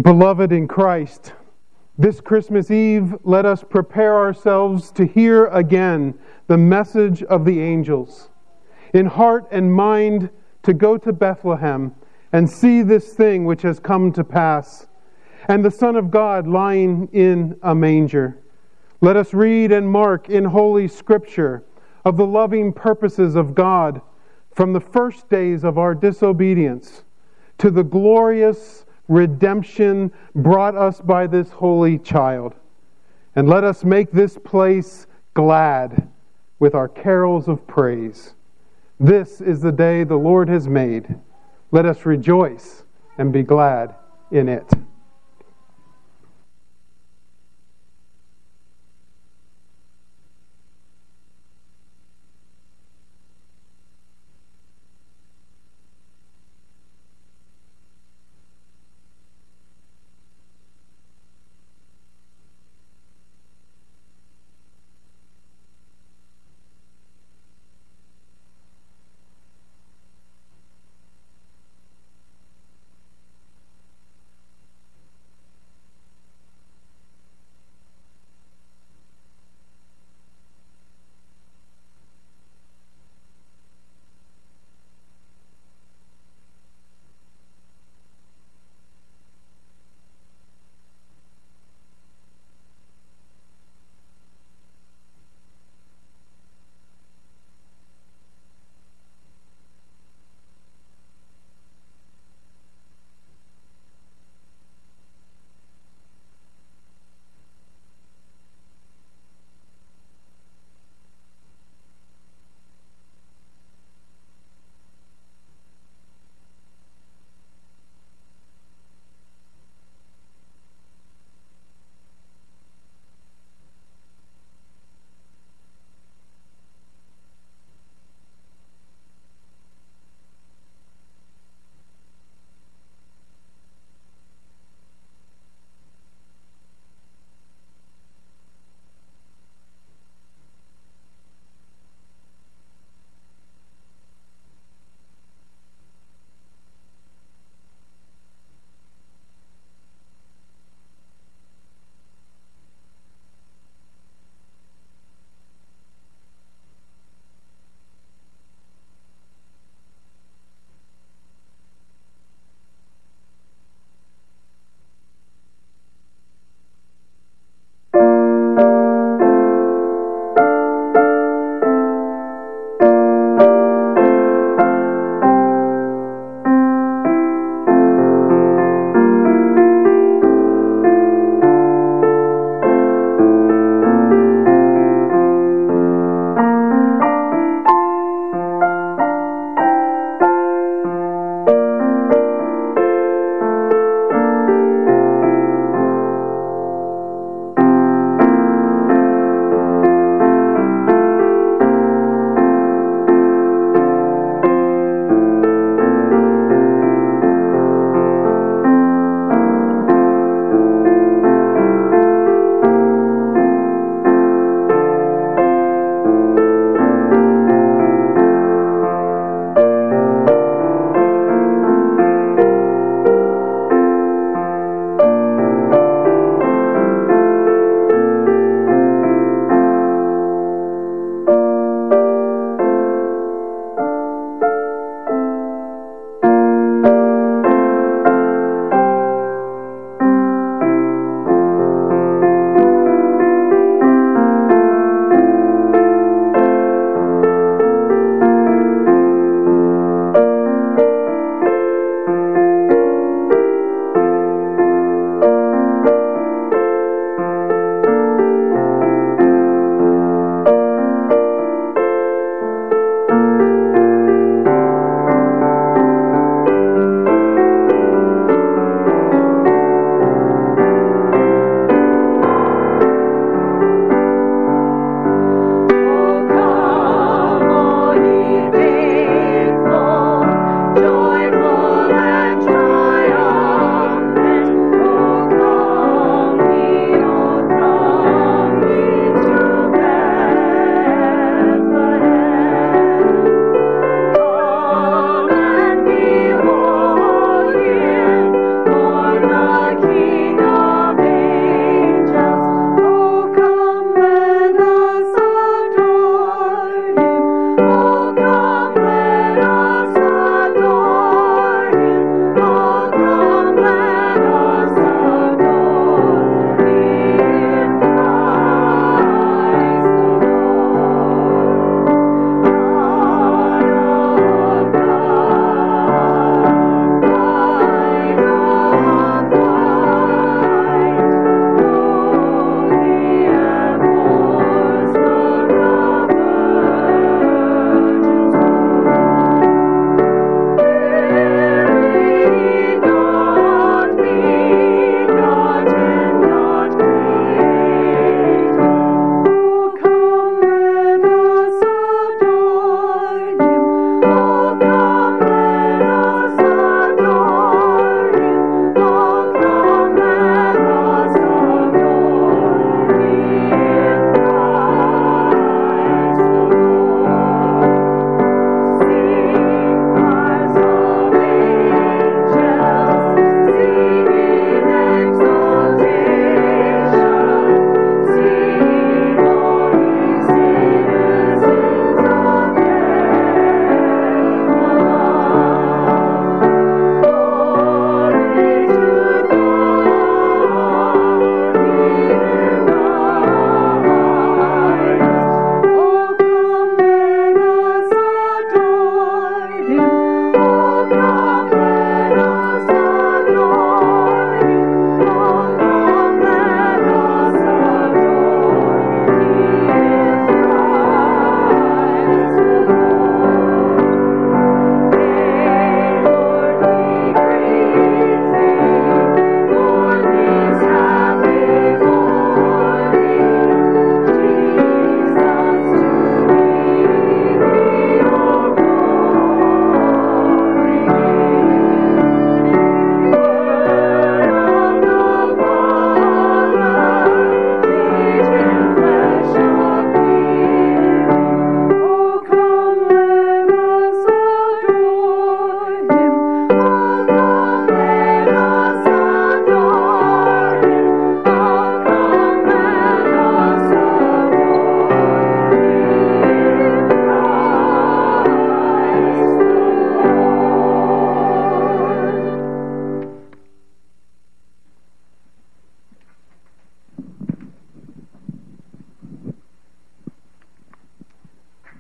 Beloved in Christ, this Christmas Eve, let us prepare ourselves to hear again the message of the angels. In heart and mind, to go to Bethlehem and see this thing which has come to pass, and the Son of God lying in a manger. Let us read and mark in Holy Scripture of the loving purposes of God from the first days of our disobedience to the glorious redemption brought us by this holy child. And let us make this place glad with our carols of praise. This is the day the Lord has made. Let us rejoice and be glad in it.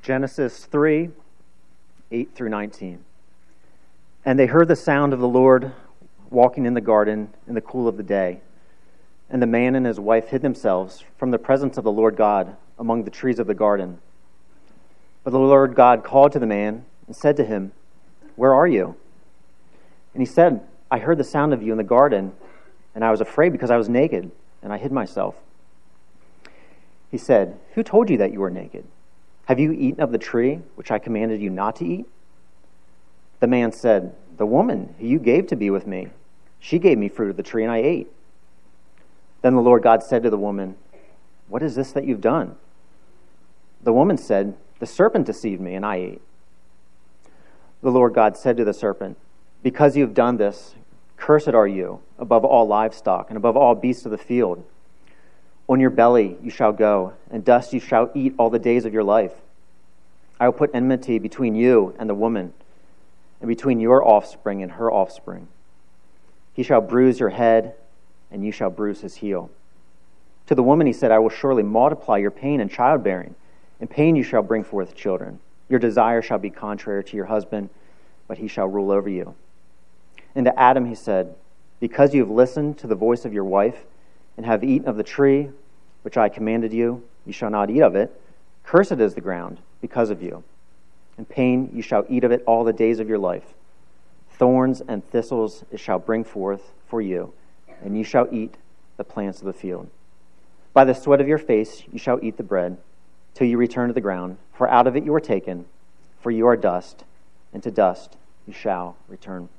Genesis 3, 8 through 19. And they heard the sound of the Lord walking in the garden in the cool of the day. And the man and his wife hid themselves from the presence of the Lord God among the trees of the garden. But the Lord God called to the man and said to him, "Where are you?" And he said, "I heard the sound of you in the garden, and I was afraid because I was naked, and I hid myself." He said, "Who told you that you were naked? Have you eaten of the tree which I commanded you not to eat?" The man said, "The woman who you gave to be with me, she gave me fruit of the tree, and I ate." Then the Lord God said to the woman, "What is this that you've done?" The woman said, "The serpent deceived me, and I ate." The Lord God said to the serpent, "Because you have done this, cursed are you above all livestock and above all beasts of the field. On your belly you shall go, and dust you shall eat all the days of your life. I will put enmity between you and the woman, and between your offspring and her offspring. He shall bruise your head, and you shall bruise his heel." To the woman he said, "I will surely multiply your pain in childbearing. In pain you shall bring forth children. Your desire shall be contrary to your husband, but he shall rule over you." And to Adam he said, "Because you have listened to the voice of your wife, and have eaten of the tree which I commanded you, you shall not eat of it. Cursed is the ground because of you. In pain you shall eat of it all the days of your life. Thorns and thistles it shall bring forth for you, and you shall eat the plants of the field. By the sweat of your face you shall eat the bread, till you return to the ground, for out of it you are taken, for you are dust, and to dust you shall return."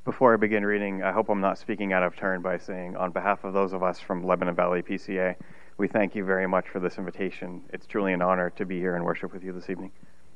Before I begin reading, I hope I'm not speaking out of turn by saying, on behalf of those of us from Lebanon Valley PCA, we thank you very much for this invitation. It's truly an honor to be here and worship with you this evening.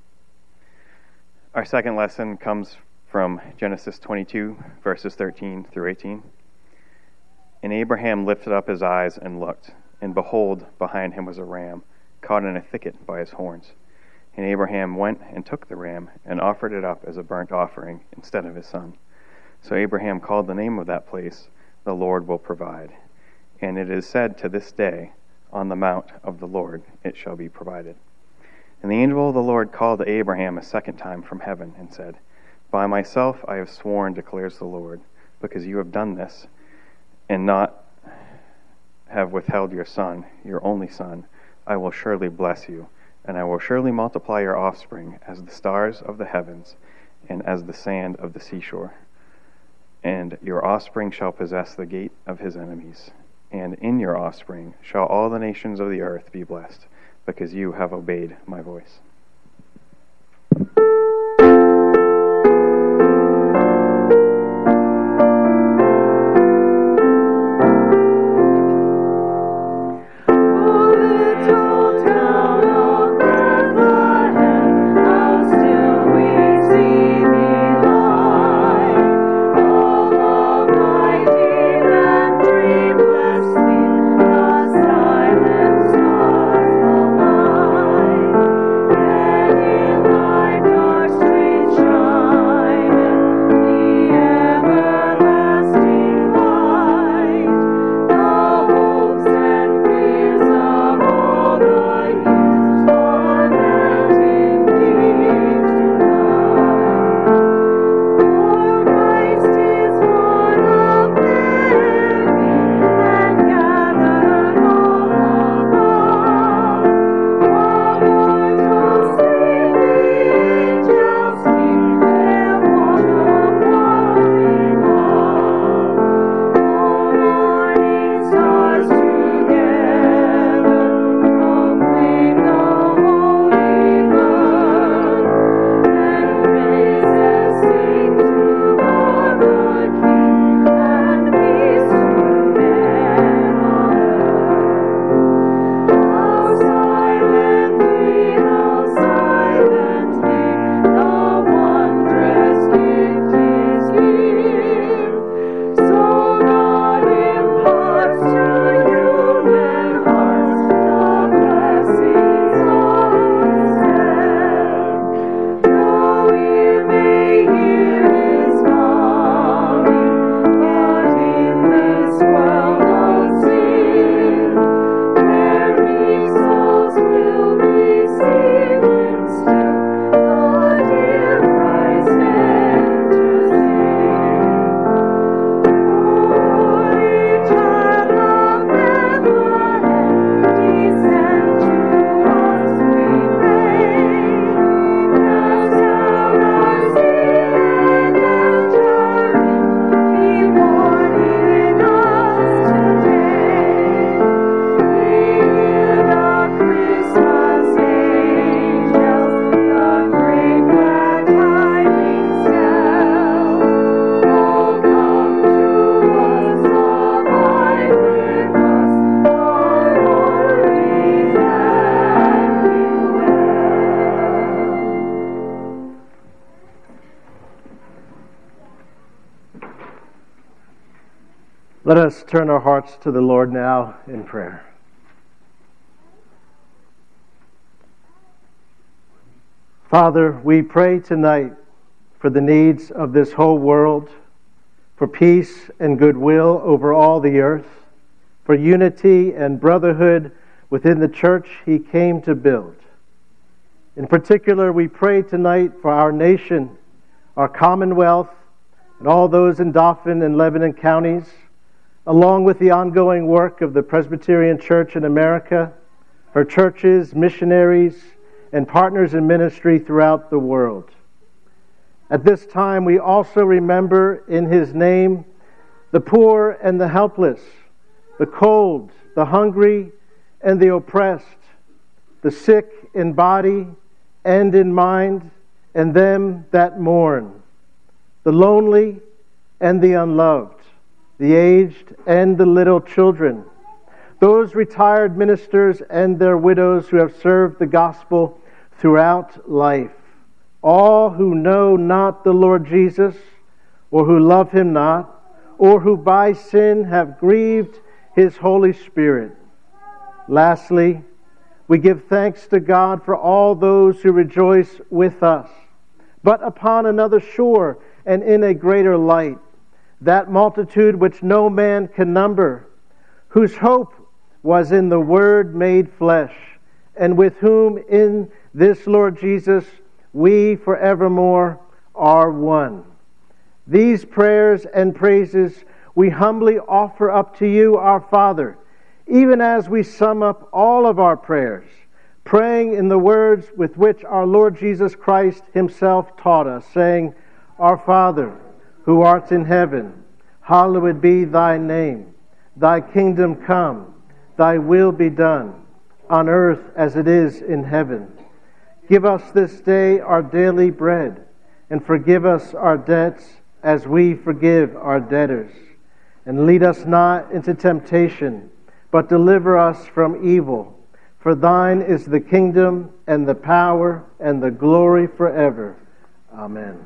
Our second lesson comes from Genesis 22, verses 13 through 18. And Abraham lifted up his eyes and looked, and behold, behind him was a ram, caught in a thicket by his horns. And Abraham went and took the ram, and offered it up as a burnt offering instead of his son. So Abraham called the name of that place, "The Lord will provide." And it is said to this day, "On the mount of the Lord it shall be provided." And the angel of the Lord called to Abraham a second time from heaven, and said, "By myself I have sworn, declares the Lord, because you have done this, and not have withheld your son, your only son, I will surely bless you, and I will surely multiply your offspring as the stars of the heavens, and as the sand of the seashore. And your offspring shall possess the gate of his enemies. And in your offspring shall all the nations of the earth be blessed, because you have obeyed my voice." Let us turn our hearts to the Lord now in prayer. Father, we pray tonight for the needs of this whole world, for peace and goodwill over all the earth, for unity and brotherhood within the church He came to build. In particular, we pray tonight for our nation, our commonwealth, and all those in Dauphin and Lebanon counties, along with the ongoing work of the Presbyterian Church in America, her churches, missionaries, and partners in ministry throughout the world. At this time, we also remember in His name the poor and the helpless, the cold, the hungry, and the oppressed, the sick in body and in mind, and them that mourn, the lonely, and the unloved, the aged and the little children, those retired ministers and their widows who have served the gospel throughout life, all who know not the Lord Jesus, or who love him not, or who by sin have grieved his Holy Spirit. Lastly, we give thanks to God for all those who rejoice with us, but upon another shore and in a greater light, that multitude which no man can number, whose hope was in the Word made flesh, and with whom in this Lord Jesus we forevermore are one. These prayers and praises we humbly offer up to you, our Father, even as we sum up all of our prayers, praying in the words with which our Lord Jesus Christ himself taught us, saying, Our Father, who art in heaven, hallowed be thy name. Thy kingdom come, thy will be done, on earth as it is in heaven. Give us this day our daily bread, and forgive us our debts as we forgive our debtors. And lead us not into temptation, but deliver us from evil. For thine is the kingdom, and the power, and the glory forever. Amen.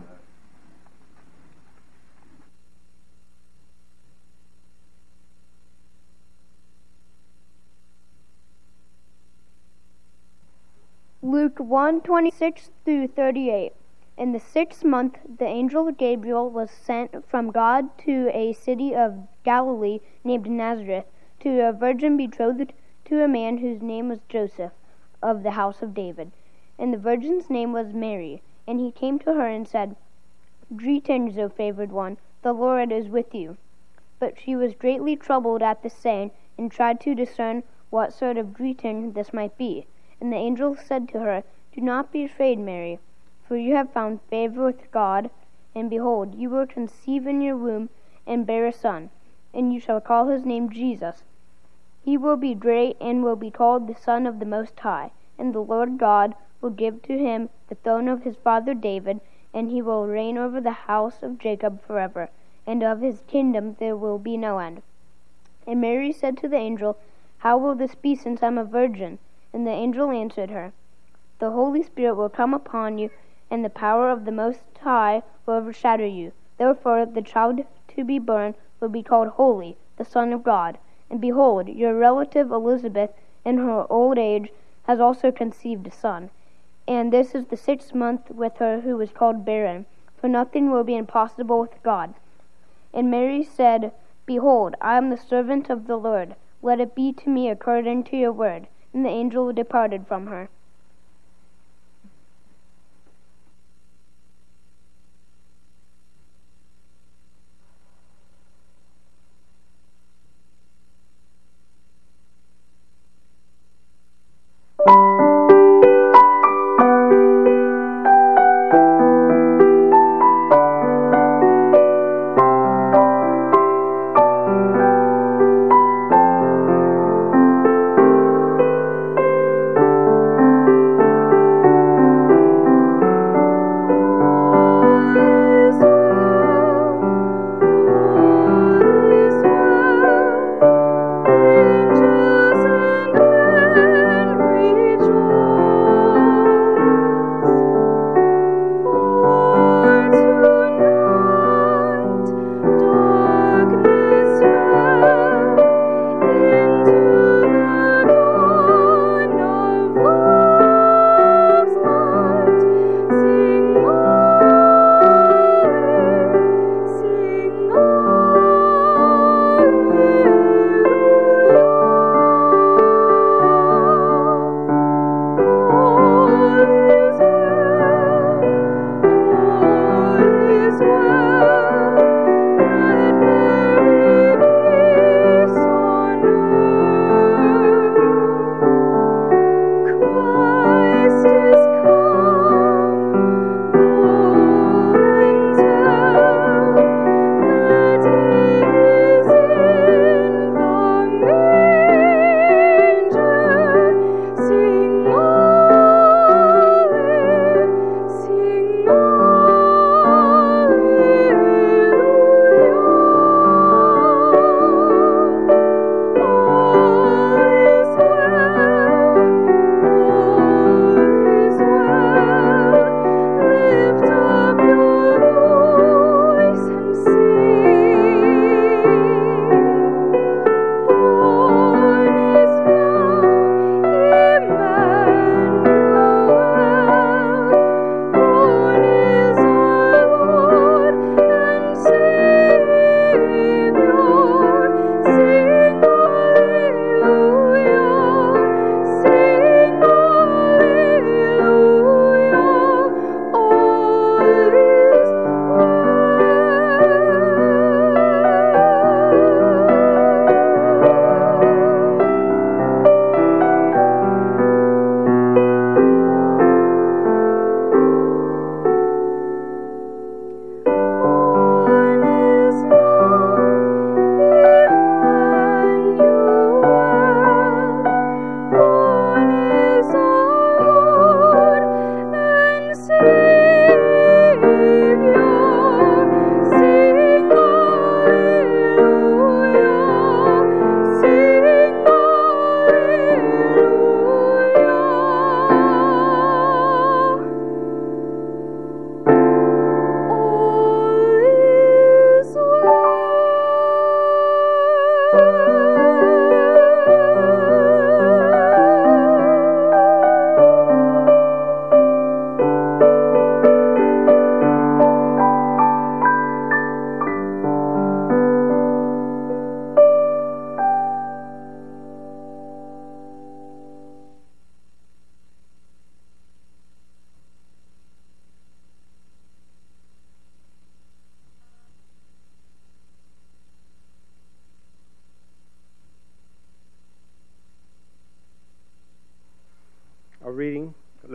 Luke 1:26 through 38. In the 6th month, the angel Gabriel was sent from God to a city of Galilee named Nazareth, to a virgin betrothed to a man whose name was Joseph, of the house of David. And the virgin's name was Mary. And he came to her and said, Greetings, O favored one, the Lord is with you. But she was greatly troubled at this saying, and tried to discern what sort of greeting this might be. And the angel said to her, Do not be afraid, Mary, for you have found favor with God, and behold, you will conceive in your womb and bear a son, and you shall call his name Jesus. He will be great and will be called the Son of the Most High, and the Lord God will give to him the throne of his father David, and he will reign over the house of Jacob forever, and of his kingdom there will be no end. And Mary said to the angel, How will this be, since I am a virgin? And the angel answered her, The Holy Spirit will come upon you, and the power of the Most High will overshadow you. Therefore the child to be born will be called Holy, the Son of God. And behold, your relative Elizabeth, in her old age, has also conceived a son. And this is the 6th month with her who was called barren, for nothing will be impossible with God. And Mary said, Behold, I am the servant of the Lord. Let it be to me according to your word. And the angel departed from her.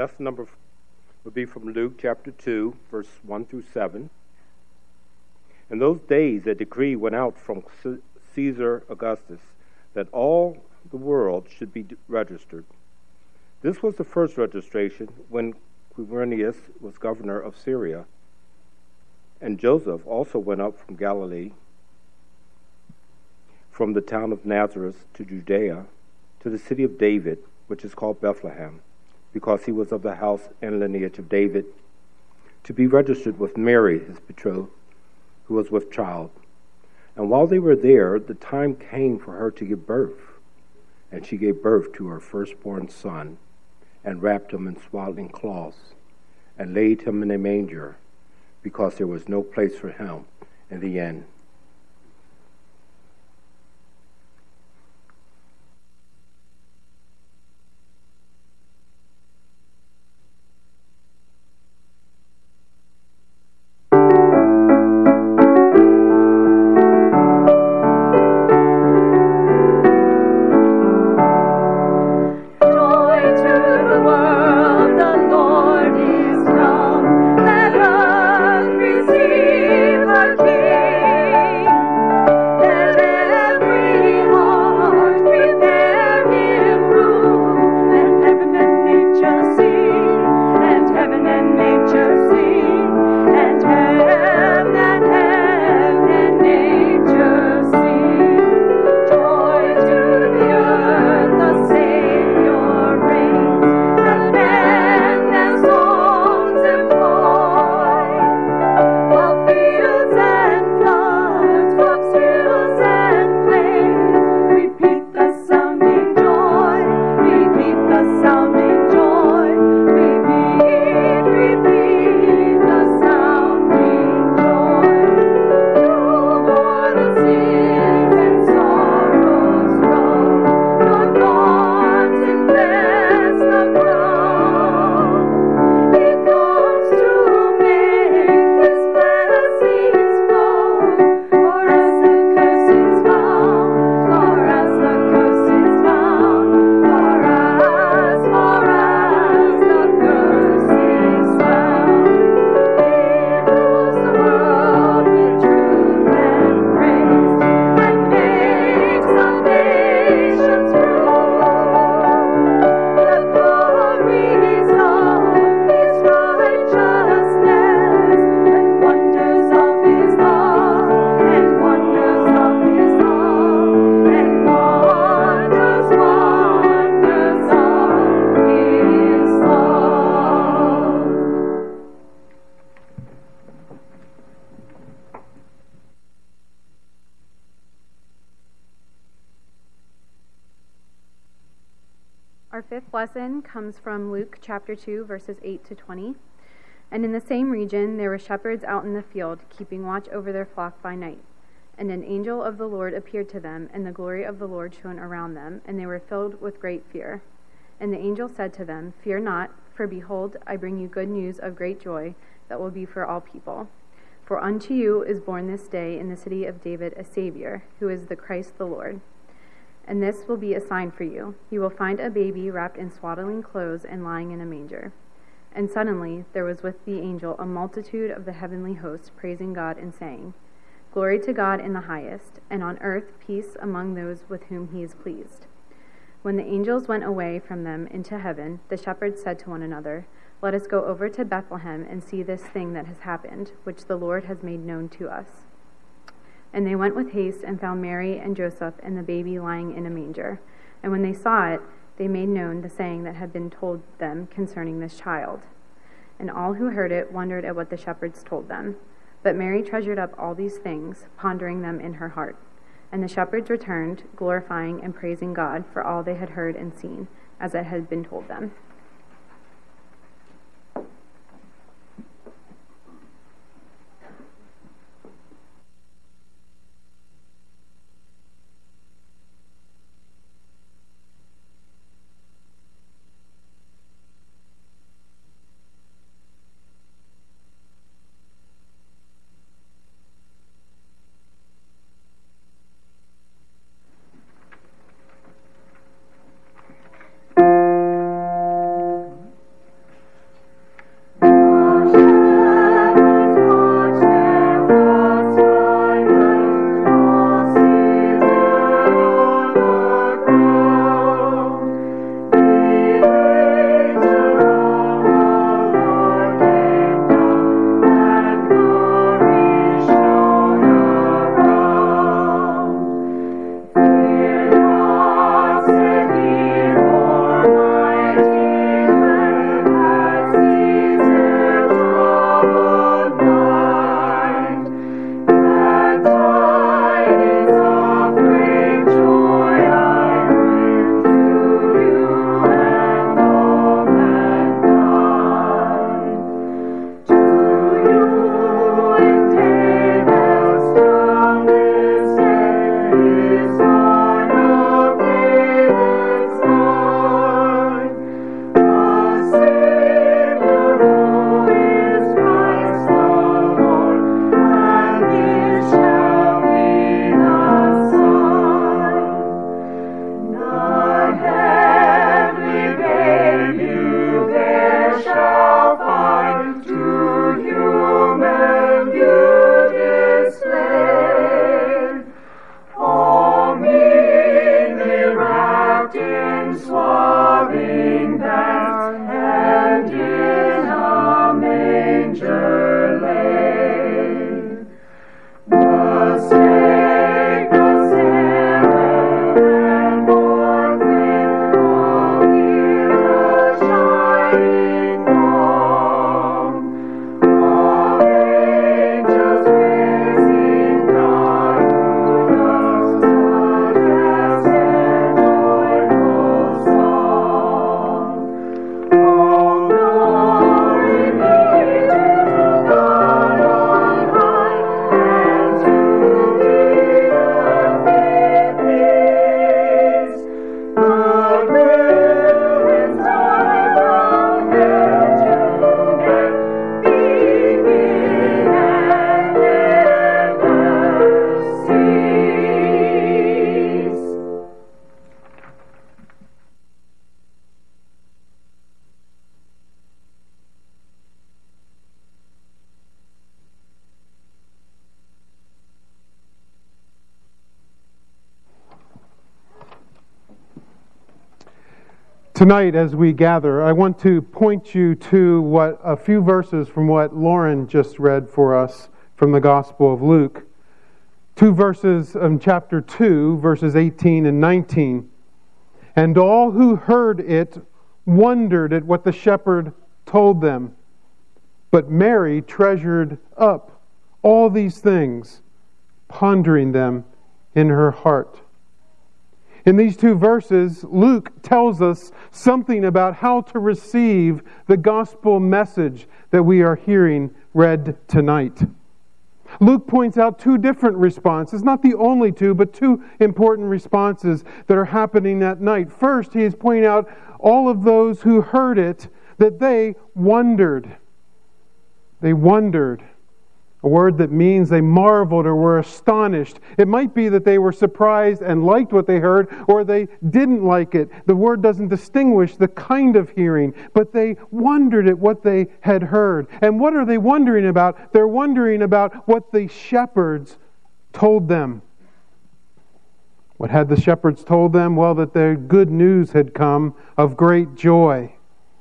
lesson number would be from Luke chapter 2, verse 1 through 7. In those days, a decree went out from Caesar Augustus that all the world should be registered. This was the first registration when Quirinius was governor of Syria. And Joseph also went up from Galilee, from the town of Nazareth to Judea, to the city of David, which is called Bethlehem, because he was of the house and lineage of David, to be registered with Mary, his betrothed, who was with child. And while they were there, the time came for her to give birth. And she gave birth to her firstborn son, and wrapped him in swaddling cloths, and laid him in a manger, because there was no place for him in the inn. Our fifth lesson comes from Luke chapter 2, verses 8 to 20. And in the same region there were shepherds out in the field, keeping watch over their flock by night. And an angel of the Lord appeared to them, and the glory of the Lord shone around them, and they were filled with great fear. And the angel said to them, "Fear not, for behold, I bring you good news of great joy that will be for all people. For unto you is born this day in the city of David a Savior, who is the Christ the Lord. And this will be a sign for you. You will find a baby wrapped in swaddling clothes and lying in a manger." And suddenly there was with the angel a multitude of the heavenly hosts, praising God and saying, "Glory to God in the highest, and on earth peace among those with whom he is pleased." When the angels went away from them into heaven, the shepherds said to one another, "Let us go over to Bethlehem and see this thing that has happened, which the Lord has made known to us." And they went with haste and found Mary and Joseph and the baby lying in a manger. And when they saw it, they made known the saying that had been told them concerning this child. And all who heard it wondered at what the shepherds told them. But Mary treasured up all these things, pondering them in her heart. And the shepherds returned, glorifying and praising God for all they had heard and seen, as it had been told them. Tonight, as we gather, I want to point you to a few verses from what Lauren just read for us from the Gospel of Luke. 2 verses in chapter 2, verses 18 and 19. And all who heard it wondered at what the shepherd told them. But Mary treasured up all these things, pondering them in her heart. In these 2 verses, Luke tells us something about how to receive the gospel message that we are hearing read tonight. Luke points out 2 different responses, not the only 2, but 2 important responses that are happening that night. First, he is pointing out all of those who heard it, that they wondered. They wondered. A word that means they marveled or were astonished. It might be that they were surprised and liked what they heard, or they didn't like it. The word doesn't distinguish the kind of hearing, but they wondered at what they had heard. And what are they wondering about? They're wondering about what the shepherds told them. What had the shepherds told them? Well, that their good news had come of great joy.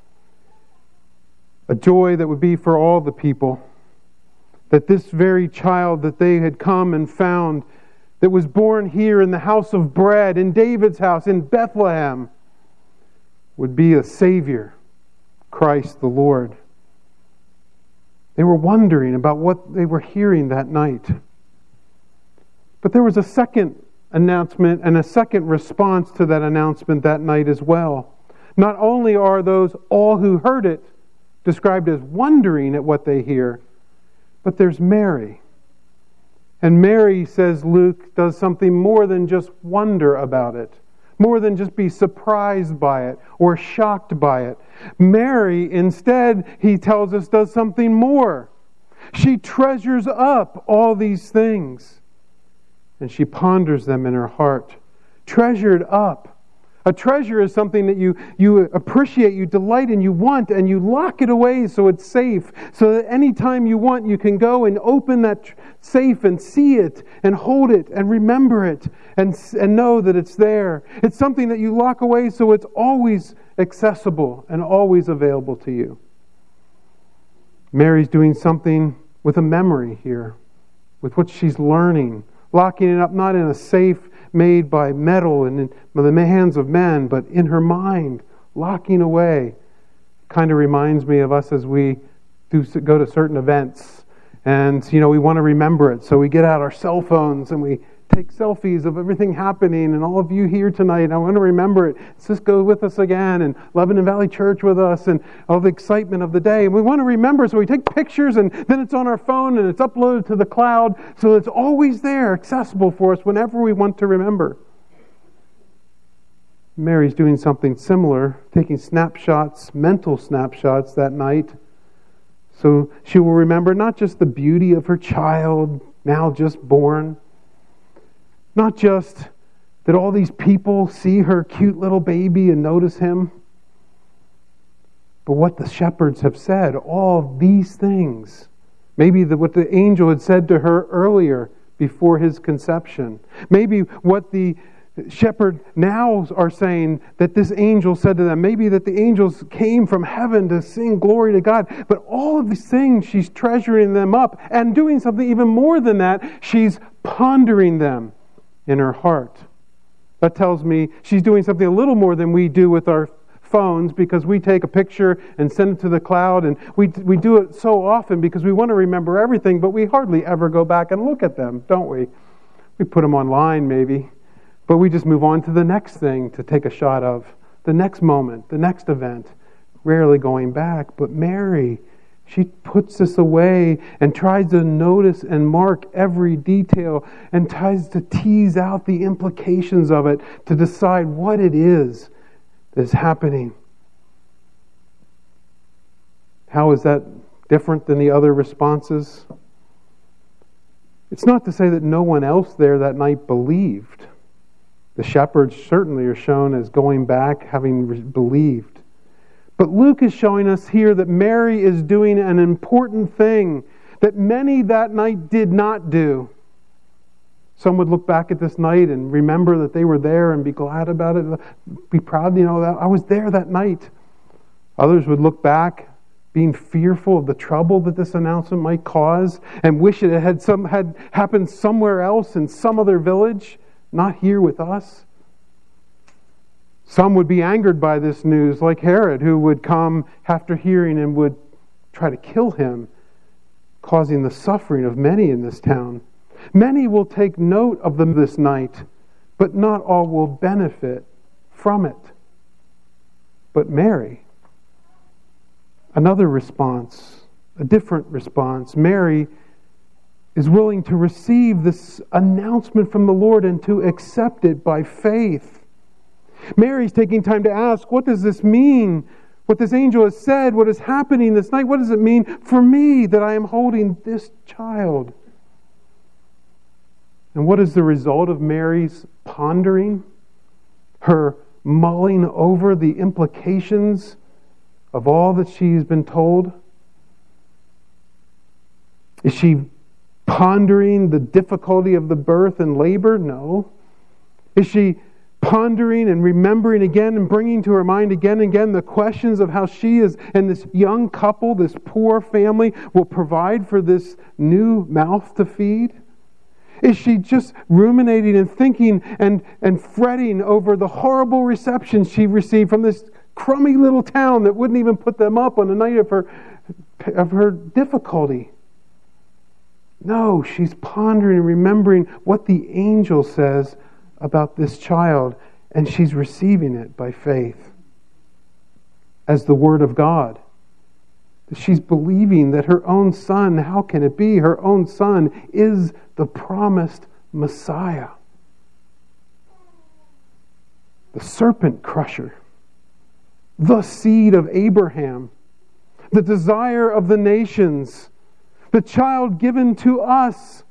A joy that would be for all the people. That this very child that they had come and found, that was born here in the house of bread, in David's house, in Bethlehem, would be a Savior, Christ the Lord. They were wondering about what they were hearing that night. But there was a second announcement and a second response to that announcement that night as well. Not only are those all who heard it described as wondering at what they hear, but there's Mary. And Mary, says Luke, does something more than just wonder about it, more than just be surprised by it or shocked by it. Mary, instead, he tells us, does something more. She treasures up all these things, and she ponders them in her heart. Treasured up. A treasure is something that you appreciate, you delight in, you want, and you lock it away so it's safe, so that anytime you want, you can go and open that safe and see it and hold it and remember it and know that it's there. It's something that you lock away so it's always accessible and always available to you. Mary's doing something with a memory here, with what she's learning, locking it up not in a safe made by metal and in the hands of men, but in her mind, locking away. Kind of reminds me of us as we go to certain events, and we want to remember it, so we get out our cell phones and we take selfies of everything happening, and all of you here tonight, I want to remember it. Just go with us again, and Lebanon Valley Church with us, and all the excitement of the day. And we want to remember, so we take pictures, and then it's on our phone, and it's uploaded to the cloud, so it's always there, accessible for us whenever we want to remember. Mary's doing something similar, taking snapshots, mental snapshots that night, so she will remember not just the beauty of her child, now just born, not just that all these people see her cute little baby and notice him, but what the shepherds have said, all these things. Maybe what the angel had said to her earlier before his conception. Maybe what the shepherd now are saying that this angel said to them. Maybe that the angels came from heaven to sing glory to God. But all of these things, she's treasuring them up and doing something even more than that. She's pondering them in her heart. That tells me she's doing something a little more than we do with our phones, because we take a picture and send it to the cloud, and we do it so often because we want to remember everything, but we hardly ever go back and look at them, don't we? We put them online maybe, but we just move on to the next thing to take a shot of, the next moment, the next event, rarely going back. But Mary, she puts this away and tries to notice and mark every detail and tries to tease out the implications of it to decide what it is that's happening. How is that different than the other responses? It's not to say that no one else there that night believed. The shepherds certainly are shown as going back, having believed. But Luke is showing us here that Mary is doing an important thing that many that night did not do. Some would look back at this night and remember that they were there and be glad about it, be proud, that I was there that night. Others would look back, being fearful of the trouble that this announcement might cause, and wish it had happened somewhere else in some other village, not here with us. Some would be angered by this news, like Herod, who would come after hearing and would try to kill him, causing the suffering of many in this town. Many will take note of them this night, but not all will benefit from it. But Mary, another response, a different response. Mary is willing to receive this announcement from the Lord and to accept it by faith. Mary's taking time to ask, what does this mean? What this angel has said, what is happening this night? What does it mean for me that I am holding this child? And what is the result of Mary's pondering? Her mulling over the implications of all that she's been told? Is she pondering the difficulty of the birth and labor? No. Is she pondering and remembering again and bringing to her mind again and again the questions of how she is and this young couple, this poor family, will provide for this new mouth to feed? Is she just ruminating and thinking and fretting over the horrible reception she received from this crummy little town that wouldn't even put them up on the night of her difficulty? No, she's pondering and remembering what the angel says about this child, and she's receiving it by faith as the Word of God. She's believing that her own son, how can it be? Her own son is the promised Messiah. The serpent crusher. The seed of Abraham. The desire of the nations. The child given to us.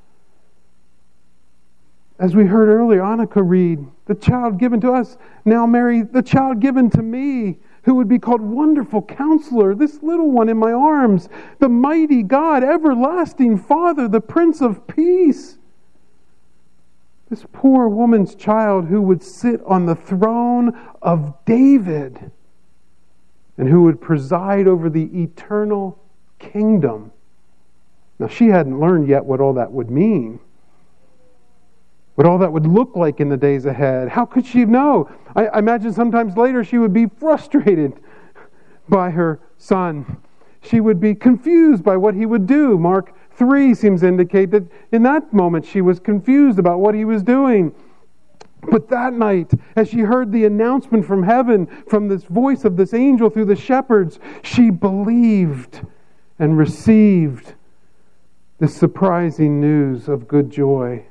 As we heard earlier, Annika read, the child given to us. Now Mary, the child given to me, who would be called Wonderful Counselor, this little one in my arms, the mighty God, everlasting Father, the Prince of Peace. This poor woman's child who would sit on the throne of David and who would preside over the eternal kingdom. Now, she hadn't learned yet what all that would mean. What all that would look like in the days ahead. How could she know? I imagine sometimes later she would be frustrated by her son. She would be confused by what he would do. Mark 3 seems to indicate that in that moment she was confused about what he was doing. But that night, as she heard the announcement from heaven, from this voice of this angel through the shepherds, she believed and received this surprising news of good joy.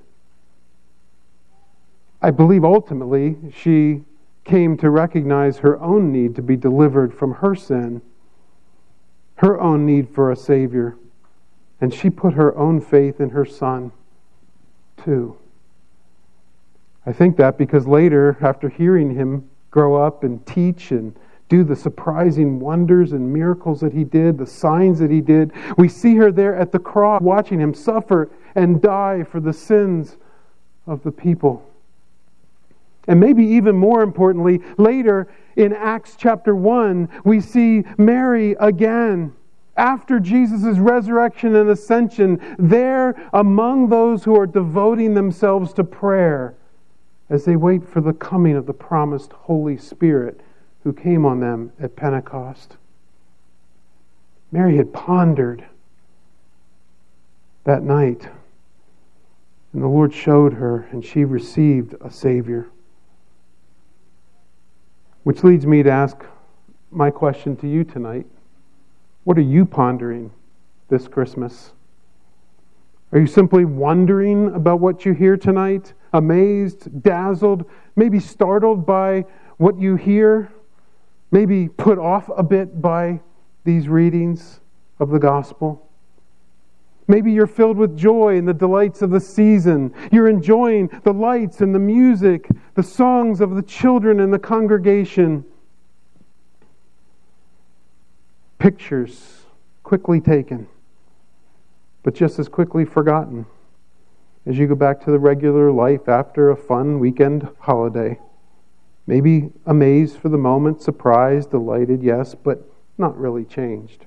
I believe ultimately she came to recognize her own need to be delivered from her sin, her own need for a Savior, and she put her own faith in her Son too. I think that because later, after hearing him grow up and teach and do the surprising wonders and miracles that he did, the signs that he did, we see her there at the cross watching him suffer and die for the sins of the people. And maybe even more importantly, later in Acts chapter 1, we see Mary again, after Jesus' resurrection and ascension, there among those who are devoting themselves to prayer as they wait for the coming of the promised Holy Spirit who came on them at Pentecost. Mary had pondered that night, and the Lord showed her, and she received a Savior. Which leads me to ask my question to you tonight. What are you pondering this Christmas? Are you simply wondering about what you hear tonight? Amazed, dazzled, maybe startled by what you hear? Maybe put off a bit by these readings of the gospel? Maybe you're filled with joy and the delights of the season. You're enjoying the lights and the music, the songs of the children in the congregation. Pictures quickly taken, but just as quickly forgotten. as you go back to the regular life after a fun weekend holiday. Maybe amazed for the moment, surprised, delighted, yes, but not really changed.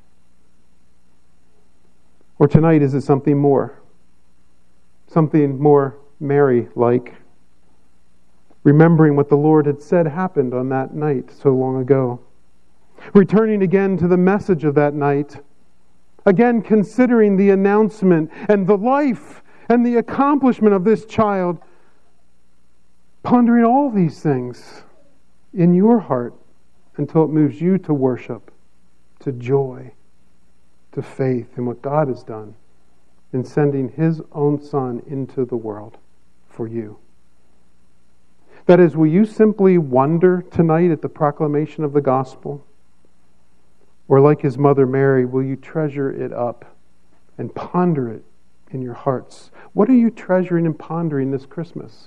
Or tonight, is it something more? Something more Mary-like? Remembering what the Lord had said happened on that night so long ago. Returning again to the message of that night. Again, considering the announcement and the life and the accomplishment of this child. Pondering all these things in your heart until it moves you to worship, to joy, to faith in what God has done in sending His own Son into the world for you. That is, will you simply wonder tonight at the proclamation of the gospel? Or like His mother Mary, will you treasure it up and ponder it in your hearts? What are you treasuring and pondering this Christmas?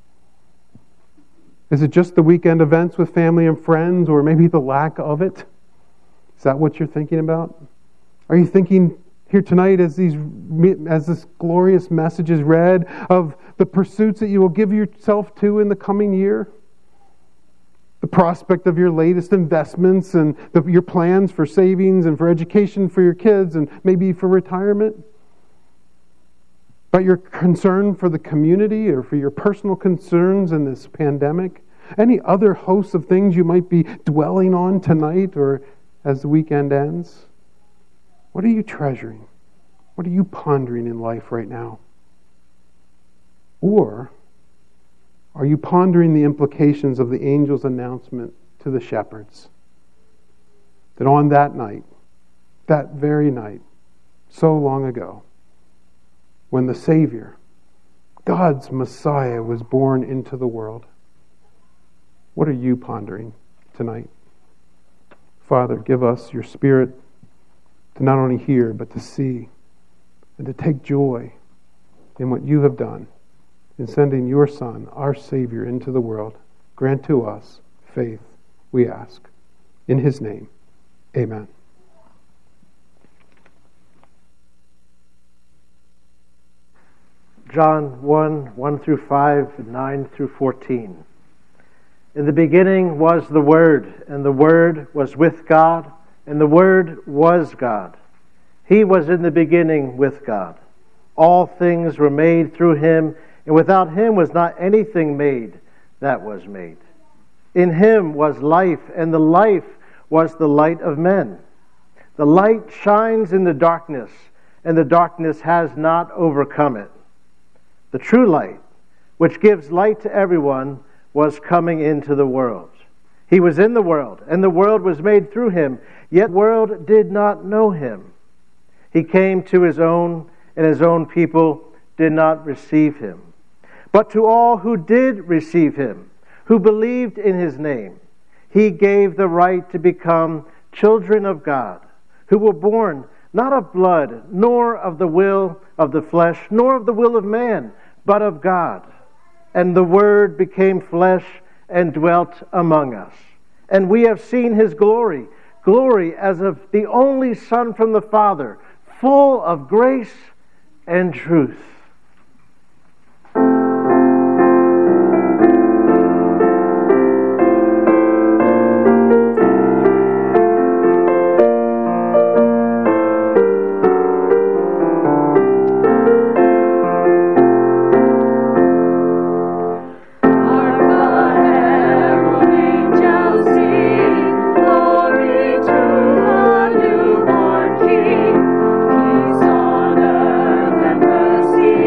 Is it just the weekend events with family and friends, or maybe the lack of it? Is that what you're thinking about? Are you thinking here tonight as this glorious message is read of the pursuits that you will give yourself to in the coming year? The prospect of your latest investments and your plans for savings and for education for your kids and maybe for retirement? About your concern for the community or for your personal concerns in this pandemic? Any other hosts of things you might be dwelling on tonight or as the weekend ends? What are you treasuring? What are you pondering in life right now? Or are you pondering the implications of the angel's announcement to the shepherds? That on that night, that very night, so long ago, when the Savior, God's Messiah, was born into the world. What are you pondering tonight? Father, give us your Spirit to not only hear, but to see and to take joy in what you have done in sending your Son, our Savior, into the world. Grant to us faith, we ask. In His name, amen. John 1 through 5, 9 through 14. In the beginning was the Word, and the Word was with God, and the Word was God. He was in the beginning with God. All things were made through Him, and without Him was not anything made that was made. In Him was life, and the life was the light of men. The light shines in the darkness, and the darkness has not overcome it. The true light, which gives light to everyone, was coming into the world. He was in the world, and the world was made through Him, yet the world did not know Him. He came to His own, and His own people did not receive Him. But to all who did receive Him, who believed in His name, He gave the right to become children of God, who were born not of blood, nor of the will of the flesh, nor of the will of man, but of God. And the Word became flesh and dwelt among us. And we have seen His glory, glory as of the only Son from the Father, full of grace and truth. See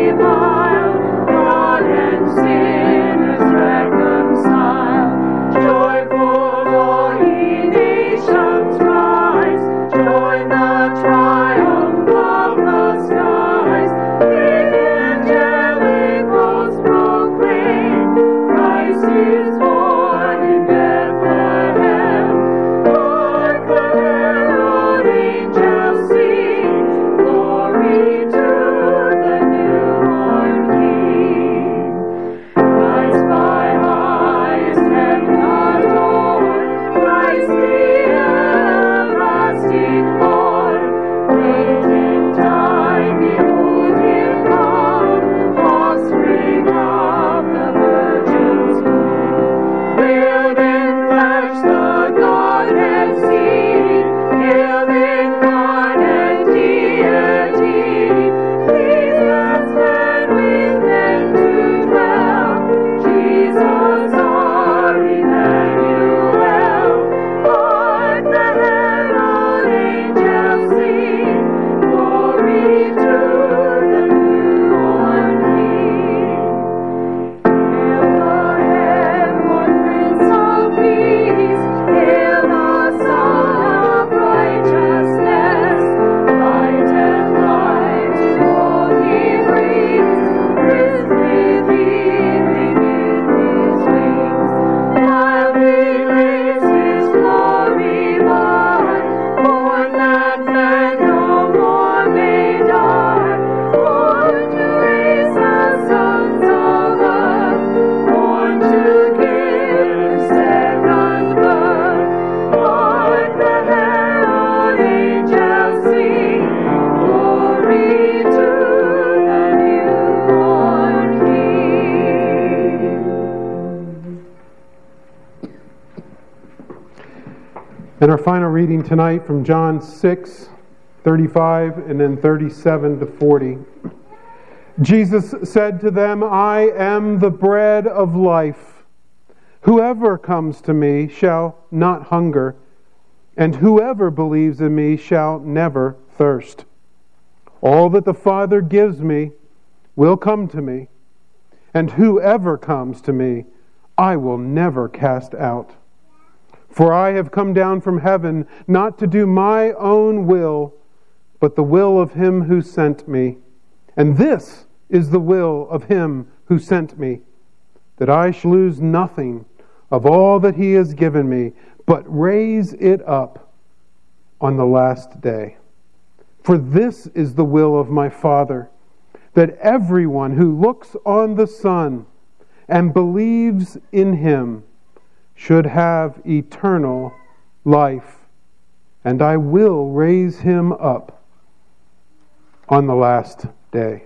our final reading tonight from John 6:35 and then 37 to 40. Jesus said to them, I am the bread of life. Whoever comes to me shall not hunger, and whoever believes in me shall never thirst. All that the Father gives me will come to me, and whoever comes to me I will never cast out. For I have come down from heaven not to do my own will, but the will of him who sent me. And this is the will of him who sent me, that I shall lose nothing of all that he has given me, but raise it up on the last day. For this is the will of my Father, that everyone who looks on the Son and believes in him should have eternal life, and I will raise him up on the last day.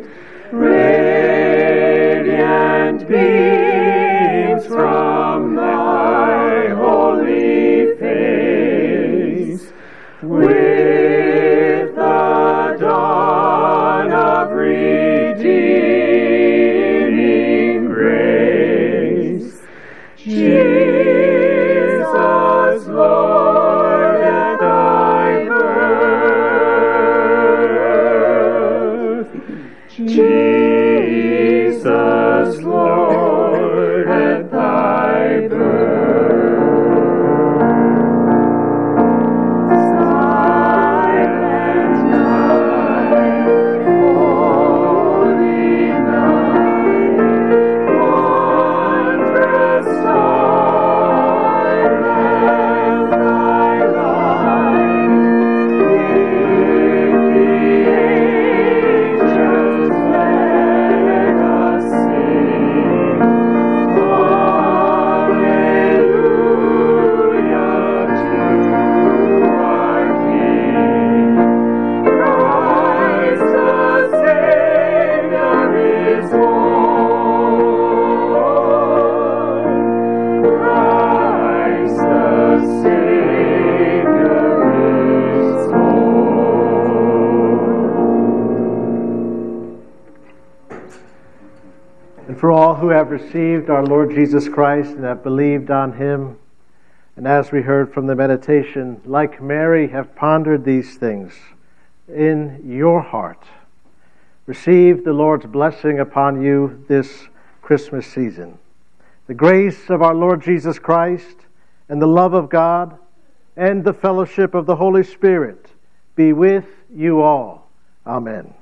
beams from the Jesus, Lord, at thy birth. Silent night, holy night, wondrous star, let thy light with the angels let us sing. Hallelujah to our King. Christ the Savior is born. Christ the Savior is born. And for all who have received our Lord Jesus Christ and have believed on him, and as we heard from the meditation, like Mary, have pondered these things in your heart, receive the Lord's blessing upon you this Christmas season. The grace of our Lord Jesus Christ and the love of God and the fellowship of the Holy Spirit be with you all. Amen.